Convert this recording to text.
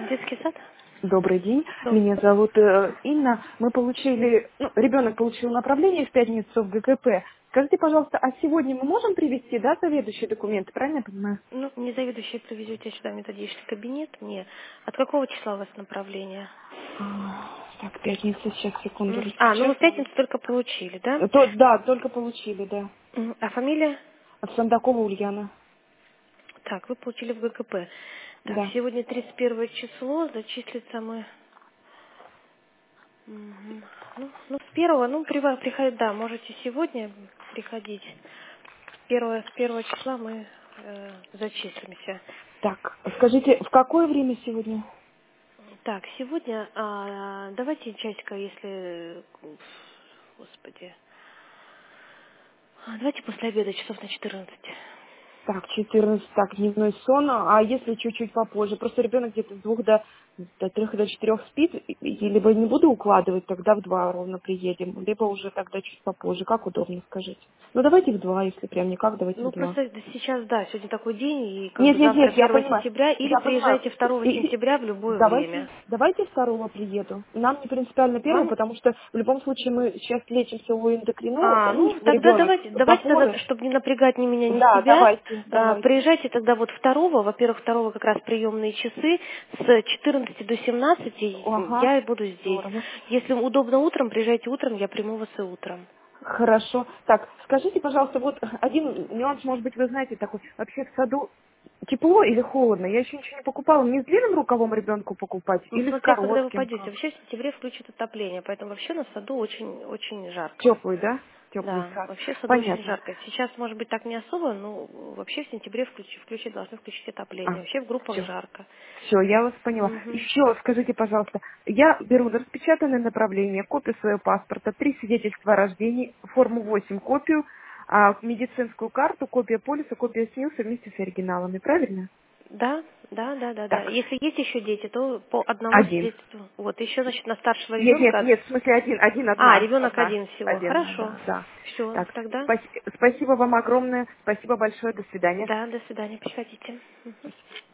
Детский сад? Добрый день, Добрый. меня зовут Инна. Мы получили, ребенок получил направление в пятницу в ГКП. Скажите, пожалуйста, а сегодня мы можем привезти, да, заведующие документы, правильно я понимаю? Ну, не заведующий привезете сюда в методический кабинет мне. От какого числа у вас направление? Так, пятница, сейчас, секунду, Ну вы в распечатаю. пятницу только получили, да? Да, только получили, да. А фамилия? От Сандакова Ульяна, Так, вы получили в ГКП. Так, да. сегодня 31 число, зачислиться мы... Мгм. С первого, приходить, да, можете сегодня приходить. С первого числа мы зачислимся. Так, скажите, в какое время сегодня? Так, сегодня, давайте часика, если, господи, давайте после обеда часов на 14. Так, 14, так, дневной сон, а если чуть-чуть попозже? Просто ребенок где-то с 3 до 4 спит, и либо не буду укладывать, тогда в 2 ровно приедем, либо уже тогда чуть попозже, как удобно, скажите. Ну, давайте в 2, если прям никак, давайте в Ну, 2. просто сейчас, да, сегодня такой день, и как Нет, бы нет, завтра нет, 1 сентября, или я понимаю. приезжайте 2 сентября в любое время. Давайте 2 приеду. Нам не принципиально 1, Вам потому что в любом случае мы сейчас лечимся у у тогда ребенок, давайте тогда, запоры. чтобы не напрягать ни меня, ни Да, себя, давайте. приезжайте тогда вот второго, во-первых, второго как раз приемные часы с 14 до 17 Ага, я буду здесь. здорово. Если удобно утром, приезжайте утром, я приму вас и утром. Хорошо. Так, скажите, пожалуйста, вот один нюанс, может быть, вы знаете такой. Вообще в саду тепло или холодно? Я еще ничего не покупала. Мне с длинным рукавом ребенку покупать Ну, или с смотря когда вы коротким? пойдете. Как? Вообще в сентябре включат отопление, поэтому вообще на саду очень, очень жарко. Теплый, да? Теплый Да, сад. вообще в саду очень Понятно. жарко. Сейчас, может быть, так не особо, но вообще в сентябре должны включить отопление. Вообще в группах Все. жарко. Все, я вас поняла. Мгм. Еще скажите, пожалуйста, я беру распечатанное направление, копию своего паспорта, 3 свидетельства о рождении, форму 8 копию, медицинскую карту, копия полиса, копия СНИЛСа вместе с оригиналами, правильно? Да. Так, Если есть еще дети, то по одному один. свидетельству. Вот, еще, значит, на старшего Нет, ребенка. нет, в смысле одна, Ребенок один всего. Хорошо. да. Все, Так, тогда. спасибо вам огромное, спасибо большое, до свидания. Да, до свидания. Приходите. Мгм.